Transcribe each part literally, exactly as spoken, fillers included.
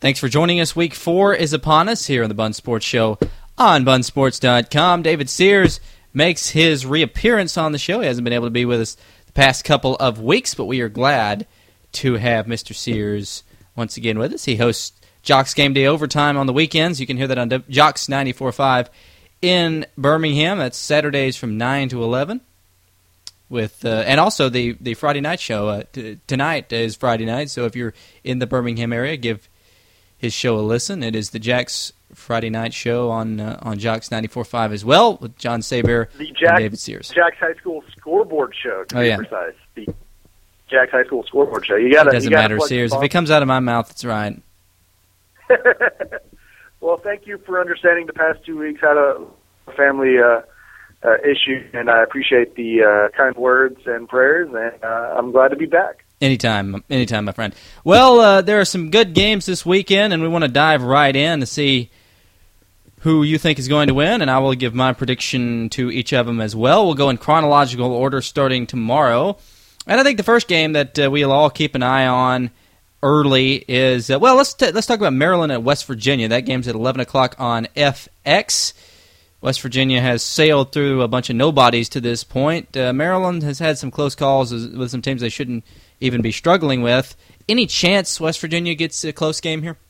Thanks for joining us. Week four is upon us here on the Bun Sports Show on bun sports dot com. David Sears makes his reappearance on the show. He hasn't been able to be with us the past couple of weeks, but we are glad to have Mister Sears once again with us. He hosts Jocks Game Day Overtime on the weekends. You can hear that on Jocks ninety-four point five in Birmingham. That's Saturdays from nine to eleven. With uh, and also the, the Friday night show. Uh, t- tonight is Friday night, so if you're in the Birmingham area, give his show a listen. It is the Jacks Friday night show on uh, on Jocks ninety-four point five as well, with John Saber the Jack, and David Sears. Jacks High School scoreboard show, to oh, be yeah. precise. The Jacks High School scoreboard show. You gotta, it doesn't you gotta matter, Sears. If it comes out of my mouth, it's right. Well, thank you for understanding the past two weeks. Had a family uh, uh, issue, and I appreciate the uh, kind words and prayers, and uh, I'm glad to be back. Anytime, anytime, my friend. Well, uh, there are some good games this weekend, and we want to dive right in to see who you think is going to win, and I will give my prediction to each of them as well. We'll go in chronological order starting tomorrow. And I think the first game that uh, we'll all keep an eye on early is, uh, well, let's t- let's talk about Maryland at West Virginia. That game's at eleven o'clock on F X. West Virginia has sailed through a bunch of nobodies to this point. Uh, Maryland has had some close calls with some teams they shouldn't even be struggling with. Any chance West Virginia gets a close game here?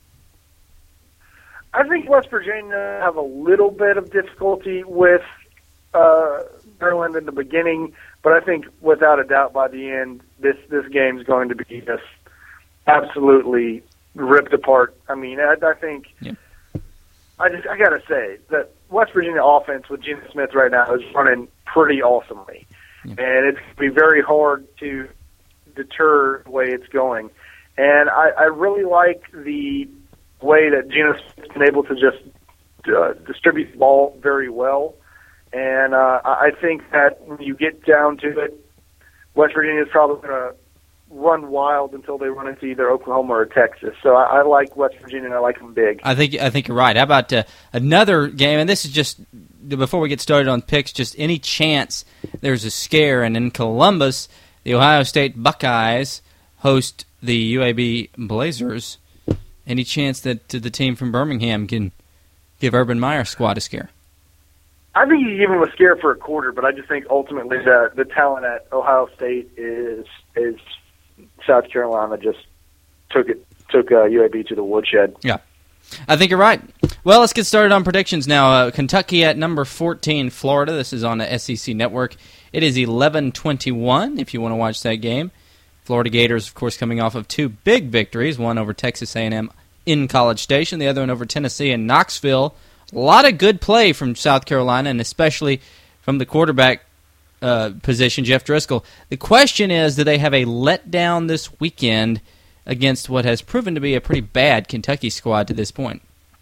I think West Virginia have a little bit of difficulty with uh, Maryland in the beginning, but I think without a doubt by the end, this this game is going to be just absolutely ripped apart. I mean, I, I think yeah. I just I gotta say that West Virginia offense with Geno Smith right now is running pretty awesomely, yeah. and it's going to be very hard to deter the way it's going. And I, I really like the way that Geno Smith's been able to just uh, distribute the ball very well. And uh, I think that when you get down to it, West Virginia is probably going to run wild until they run into either Oklahoma or Texas. So I, I like West Virginia, and I like them big. I think I think you're right. How about uh, another game? And this is just, before we get started on picks, just any chance there's a scare. And in Columbus, the Ohio State Buckeyes host the U A B Blazers. Any chance that the team from Birmingham can give Urban Meyer's squad a scare? I think you can give him a scare for a quarter, but I just think ultimately the the talent at Ohio State is is South Carolina just took it took uh, U A B to the woodshed. Yeah, I think you're right. Well, let's get started on predictions now. Uh, Kentucky at number fourteen, Florida. This is on the S E C Network. It is eleven twenty-one if you want to watch that game. Florida Gators, of course, coming off of two big victories, one over Texas A and M in College Station, the other one over Tennessee in Knoxville. A lot of good play from South Carolina, and especially from the quarterback uh, position, Jeff Driscoll. The question is, do they have a letdown this weekend against what has proven to be a pretty bad Kentucky squad to this point?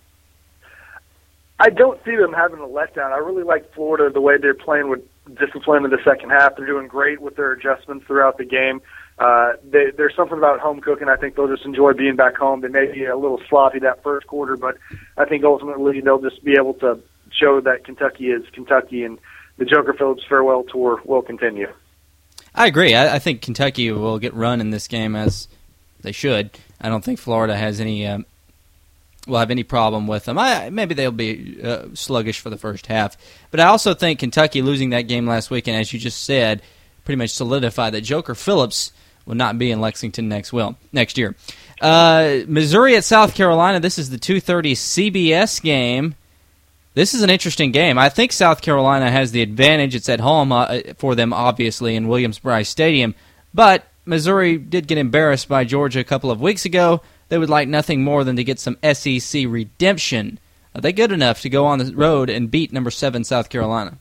I don't see them having a letdown. I really like Florida, the way they're playing with discipline in the second half. They're doing great with their adjustments throughout the game. Uh, they, there's something about home cooking. I think they'll just enjoy being back home. They may be a little sloppy that first quarter, but I think ultimately they'll just be able to show that Kentucky is Kentucky, and the Joker Phillips farewell tour will continue. I agree. I, I think Kentucky will get run in this game as they should. I don't think Florida has any um, will have any problem with them. I, maybe they'll be uh, sluggish for the first half, but I also think Kentucky losing that game last weekend, as you just said, pretty much solidified that Joker Phillips will not be in Lexington next will next year. Uh, Missouri at South Carolina. This is the two thirty C B S game. This is an interesting game. I think South Carolina has the advantage. It's at home uh, for them, obviously, in Williams-Brice Stadium. But Missouri did get embarrassed by Georgia a couple of weeks ago. They would like nothing more than to get some S E C redemption. Are they good enough to go on the road and beat number seven South Carolina?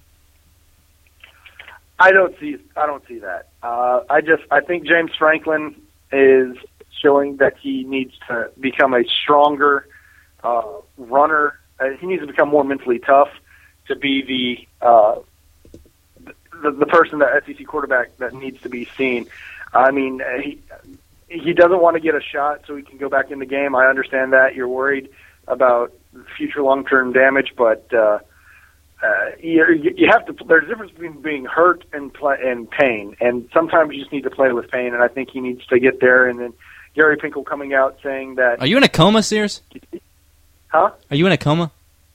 I don't see. I don't see that. Uh, I just. I think James Franklin is showing that he needs to become a stronger uh, runner. Uh, he needs to become more mentally tough to be the, uh, the the person, that S E C quarterback that needs to be seen. I mean, he he doesn't want to get a shot so he can go back in the game. I understand that. You're worried about future long-term damage, but. Uh, Uh, you, you have to. There's a difference between being hurt and play, and pain, and sometimes you just need to play with pain. And I think he needs to get there and then Gary Pinkel coming out saying that... Are you in a coma, Sears? Huh? Are you in a coma?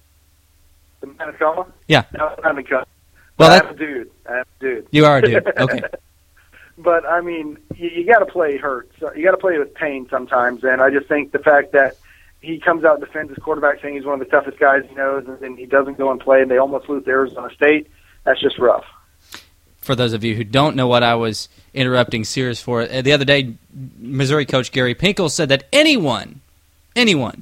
The man in a coma? Yeah. No, I'm in a coma. Well, I'm that, a dude. I'm a dude. You are a dude. Okay. But, I mean, you, you got to play hurt. So you got to play with pain sometimes, and I just think the fact that he comes out and defends his quarterback saying he's one of the toughest guys he knows, and then he doesn't go and play, and they almost lose to Arizona State, that's just rough. For those of you who don't know what I was interrupting Sears for, uh, the other day, Missouri coach Gary Pinkel said that anyone, anyone,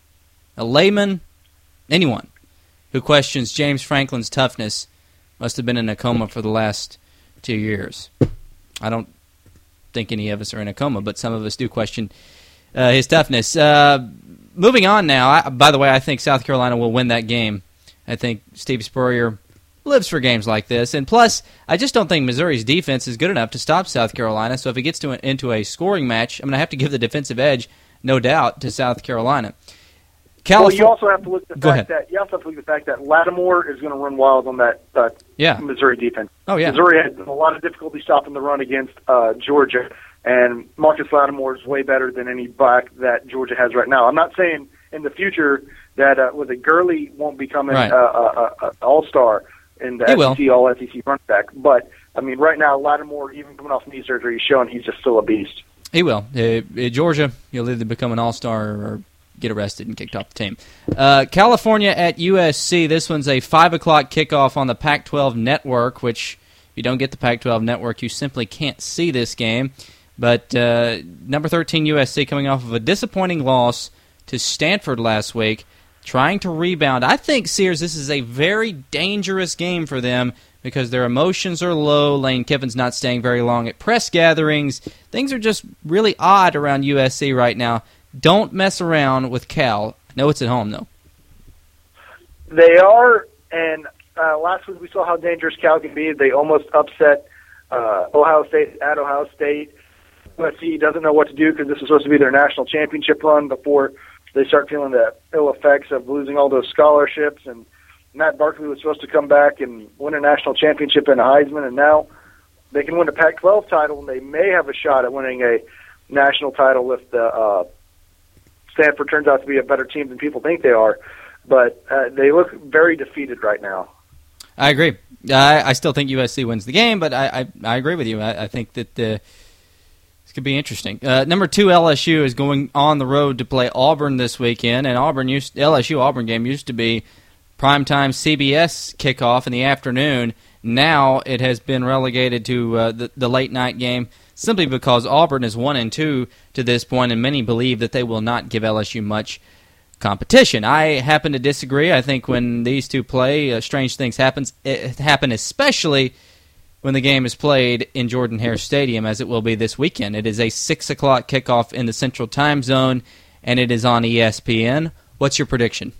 a layman, anyone who questions James Franklin's toughness must have been in a coma for the last two years. I don't think any of us are in a coma, but some of us do question uh, his toughness. Uh, moving on now, I, by the way, I think South Carolina will win that game. I think Steve Spurrier lives for games like this. And plus, I just don't think Missouri's defense is good enough to stop South Carolina. So if it gets to an, into a scoring match, I'm going to have to give the defensive edge, no doubt, to South Carolina. California, well, you also have to look at the Go fact ahead. that you also have to look at the fact that Lattimore is going to run wild on that uh, yeah. Missouri defense. Oh yeah, Missouri had a lot of difficulty stopping the run against uh, Georgia, and Marcus Lattimore is way better than any back that Georgia has right now. I'm not saying in the future that uh, with a Gurley won't become an right. uh, uh, uh, all-star in the he S E C, will. all S E C running back, but I mean, right now Lattimore, even coming off knee surgery, is showing he's just still a beast. He will. Uh, at Georgia, he'll either become an all-star or get arrested and kicked off the team. Uh, California at U S C. This one's a five o'clock kickoff on the Pac twelve network, which if you don't get the Pac twelve network, you simply can't see this game. But uh, number thirteen U S C coming off of a disappointing loss to Stanford last week, trying to rebound. I think, Sears, this is a very dangerous game for them because their emotions are low. Lane Kiffin's not staying very long at press gatherings. Things are just really odd around U S C right now. Don't mess around with Cal. I know it's at home, though. They are, and uh, last week we saw how dangerous Cal can be. They almost upset uh, Ohio State at Ohio State. U S C doesn't know what to do because this is supposed to be their national championship run before they start feeling the ill effects of losing all those scholarships. And Matt Barkley was supposed to come back and win a national championship and a Heisman, and now they can win a Pac twelve title, and they may have a shot at winning a national title if the uh, Stanford turns out to be a better team than people think they are. But uh, they look very defeated right now. I agree. I, I still think U S C wins the game, but I, I, I agree with you. I, I think that uh, this could be interesting. Uh, number two, L S U is going on the road to play Auburn this weekend, and Auburn used, L S U Auburn game used to be primetime C B S kickoff in the afternoon. Now it has been relegated to uh, the, the late night game simply because Auburn is one and two to this point, and many believe that they will not give L S U much competition. I happen to disagree. I think when these two play, uh, strange things happens. It happen, especially when the game is played in Jordan-Hare Stadium, as it will be this weekend. It is a six o'clock kickoff in the Central Time Zone, and it is on E S P N. What's your prediction?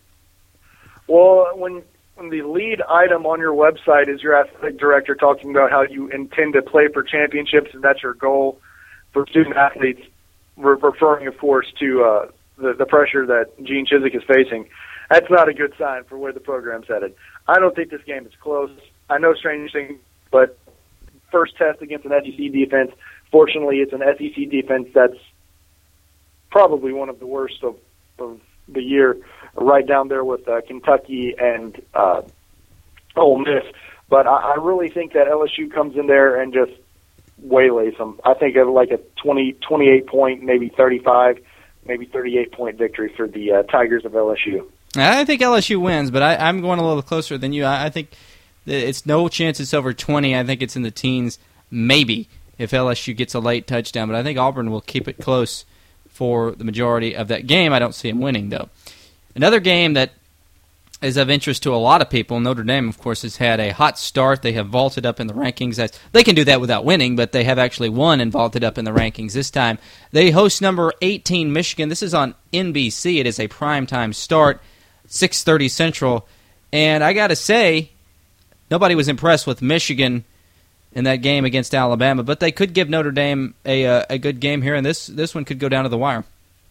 Well, when when the lead item on your website is your athletic director talking about how you intend to play for championships and that's your goal for student athletes, re- referring, of course, to uh, the, the pressure that Gene Chizik is facing, that's not a good sign for where the program's headed. I don't think this game is close. I know strange things, but first test against an S E C defense, fortunately it's an S E C defense that's probably one of the worst of, of the year, right down there with uh, Kentucky and uh, Ole Miss. But I, I really think that L S U comes in there and just waylays them. I think of like a twenty, twenty-eight point, maybe thirty-five, maybe thirty-eight point victory for the uh, Tigers of L S U. I think L S U wins, but I, I'm going a little closer than you. I, I think it's no chance it's over twenty. I think it's in the teens, maybe, if L S U gets a late touchdown. But I think Auburn will keep it close for the majority of that game. I don't see them winning, though. Another game that is of interest to a lot of people, Notre Dame, of course, has had a hot start. They have vaulted up in the rankings. They can do that without winning, but they have actually won and vaulted up in the rankings this time. They host number eighteen, Michigan. This is on N B C. It is a primetime start, six thirty Central. And I got to say, nobody was impressed with Michigan in that game against Alabama, but they could give Notre Dame a a, a good game here, and this, this one could go down to the wire.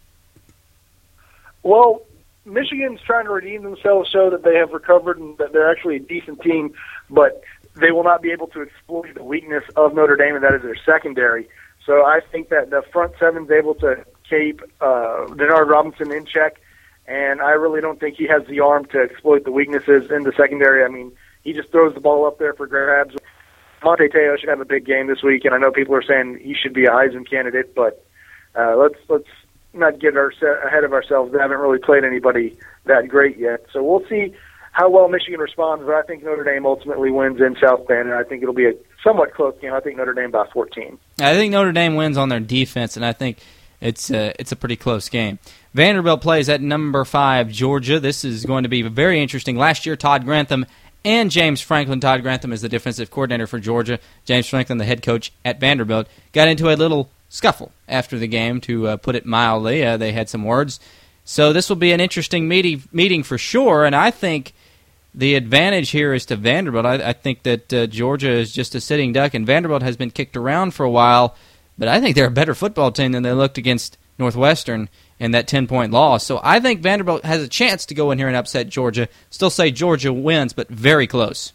Well, Michigan's trying to redeem themselves, show that they have recovered and that they're actually a decent team, but they will not be able to exploit the weakness of Notre Dame, and that is their secondary. So I think that the front seven's able to keep uh, Denard Robinson in check, and I really don't think he has the arm to exploit the weaknesses in the secondary. I mean, he just throws the ball up there for grabs. Monte Teo should have a big game this week, and I know people are saying he should be a Heisman candidate, but uh, let's let's not get our, ahead of ourselves. They haven't really played anybody that great yet. So we'll see how well Michigan responds, but I think Notre Dame ultimately wins in South Bend, and I think it'll be a somewhat close game. I think Notre Dame by fourteen. I think Notre Dame wins on their defense, and I think it's a, it's a pretty close game. Vanderbilt plays at number five, Georgia. This is going to be very interesting. Last year, Todd Grantham and James Franklin. Todd Grantham is the defensive coordinator for Georgia. James Franklin, the head coach at Vanderbilt, got into a little scuffle after the game, to uh, put it mildly. Uh, they had some words. So this will be an interesting meeting, meeting for sure, and I think the advantage here is to Vanderbilt. I, I think that uh, Georgia is just a sitting duck, and Vanderbilt has been kicked around for a while, but I think they're a better football team than they looked against Northwestern in that ten-point loss. So I think Vanderbilt has a chance to go in here and upset Georgia. Still say Georgia wins, but very close.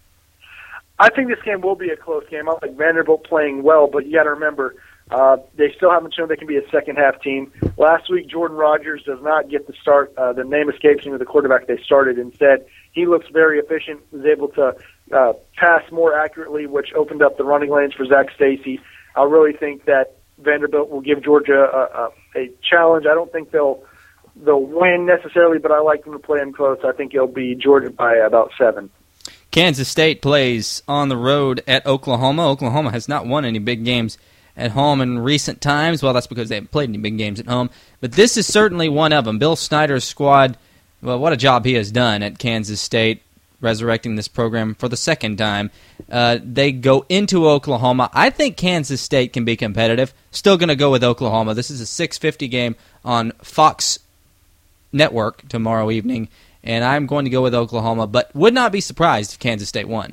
I think this game will be a close game. I like Vanderbilt playing well, but you got to remember, uh, they still haven't shown they can be a second-half team. Last week, Jordan Rogers does not get the start. Uh, the name escapes me with the quarterback they started. Instead, he looks very efficient, was able to uh, pass more accurately, which opened up the running lanes for Zach Stacy. I really think that Vanderbilt will give Georgia a, a, a challenge. I don't think they'll they'll win necessarily, but I like them to play them close. I think it'll be Georgia by about seven. Kansas State plays on the road at Oklahoma. Oklahoma has not won any big games at home in recent times. Well, that's because they haven't played any big games at home. But this is certainly one of them. Bill Snyder's squad, well, what a job he has done at Kansas State, resurrecting this program for the second time. Uh, they go into Oklahoma. I think Kansas State can be competitive. Still going to go with Oklahoma. This is a six fifty game on Fox Network tomorrow evening, and I'm going to go with Oklahoma, but would not be surprised if Kansas State won.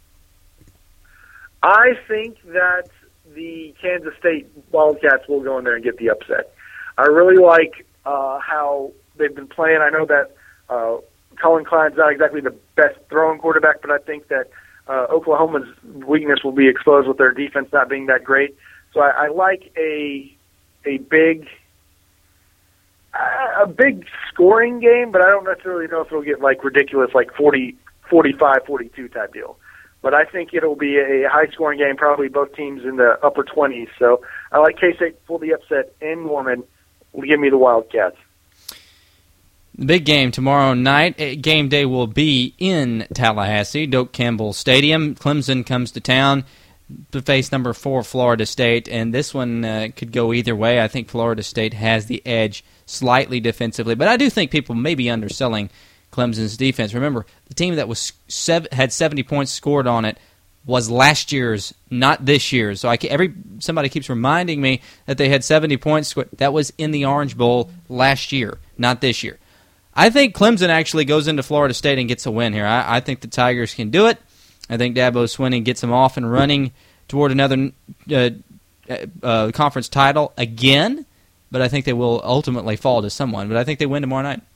I think that the Kansas State Wildcats will go in there and get the upset. I really like uh, how they've been playing. I know that uh, Colin Klein's not exactly the best throwing quarterback, but I think that uh, Oklahoma's weakness will be exposed with their defense not being that great. So I, I like a a big a big scoring game, but I don't necessarily know if it'll get like ridiculous, like forty, forty-five, forty-two type deal. But I think it'll be a high-scoring game, probably both teams in the upper twenties. So I like K-State to pull the upset in Norman. Will give me the Wildcats. The big game tomorrow night. Game day will be in Tallahassee, Doak Campbell Stadium. Clemson comes to town to face number four Florida State, and this one uh, could go either way. I think Florida State has the edge slightly defensively, but I do think people may be underselling Clemson's defense. Remember, the team that was seven, had seventy points scored on it was last year's, not this year's. So I, every somebody keeps reminding me that they had seventy points scored. That was in the Orange Bowl last year, not this year. I think Clemson actually goes into Florida State and gets a win here. I, I think the Tigers can do it. I think Dabo Swinney gets them off and running toward another uh, uh, conference title again, but I think they will ultimately fall to someone. But I think they win tomorrow night.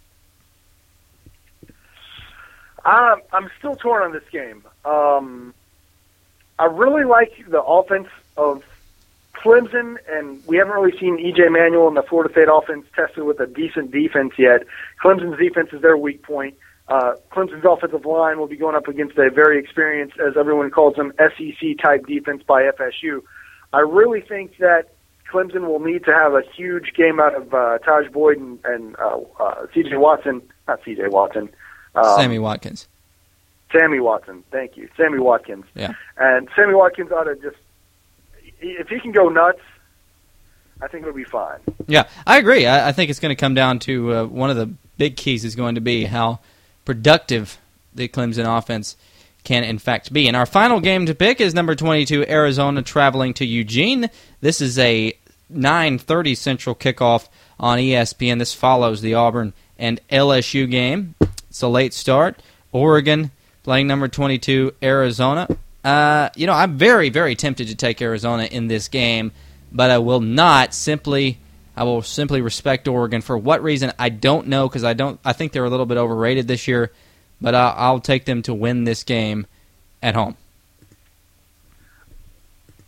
Um, I'm still torn on this game. Um, I really like the offense of Clemson, and we haven't really seen E J Manuel and the Florida State offense tested with a decent defense yet. Clemson's defense is their weak point. Uh, Clemson's offensive line will be going up against a very experienced, as everyone calls them, S E C-type defense by F S U. I really think that Clemson will need to have a huge game out of uh, Taj Boyd and, and uh, uh, C J Watson. Not C J Watson. Um, Sammy Watkins. Sammy Watson, thank you. Sammy Watkins. Yeah. And Sammy Watkins ought to just, if he can go nuts, I think it'll be fine. Yeah, I agree. I, I think it's going to come down to uh, one of the big keys is going to be how productive the Clemson offense can, in fact, be. And our final game to pick is number twenty-two, Arizona, traveling to Eugene. This is a nine thirty Central kickoff on E S P N. This follows the Auburn and L S U game. It's a late start. Oregon playing number twenty-two, Arizona. Uh, you know, I'm very, very tempted to take Arizona in this game, but I will not. Simply, I will simply respect Oregon. For what reason, I don't know, because I don't. I think they're a little bit overrated this year, but I'll, I'll take them to win this game at home.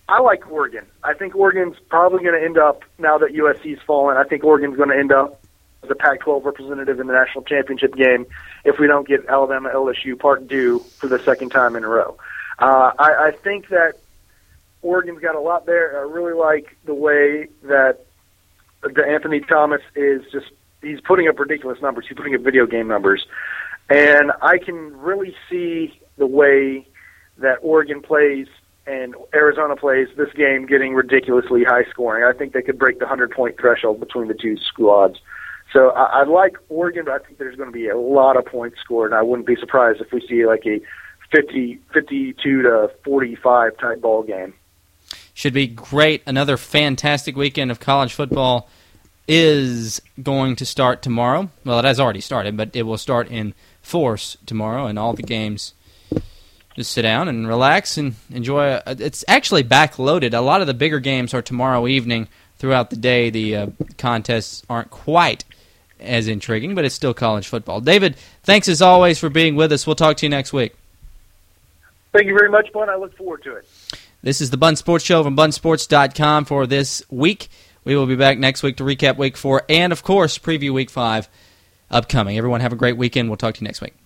I like Oregon. I think Oregon's probably going to end up, now that U S C's fallen, I think Oregon's going to end up as a Pac twelve representative in the national championship game if we don't get Alabama L S U part due for the second time in a row. Uh, I, I think that Oregon's got a lot there. I really like the way that the Anthony Thomas is just, he's putting up ridiculous numbers. He's putting up video game numbers. And I can really see the way that Oregon plays and Arizona plays this game getting ridiculously high scoring. I think they could break the hundred-point threshold between the two squads. So I, I like Oregon, but I think there's going to be a lot of points scored, and I wouldn't be surprised if we see like a fifty, fifty-two to forty-five type ball game. Should be great. Another fantastic weekend of college football is going to start tomorrow. Well, it has already started, but it will start in force tomorrow, and all the games. Just sit down and relax and enjoy. A, it's actually backloaded. A lot of the bigger games are tomorrow evening. Throughout the day, the uh, contests aren't quite as intriguing, but it's still college football. David, thanks as always for being with us. We'll talk to you next week. Thank you very much, Bun. I look forward to it. This is the Bun Sports Show from bun sports dot com for this week. We will be back next week to recap week four and, of course, preview week five upcoming. Everyone have a great weekend. We'll talk to you next week.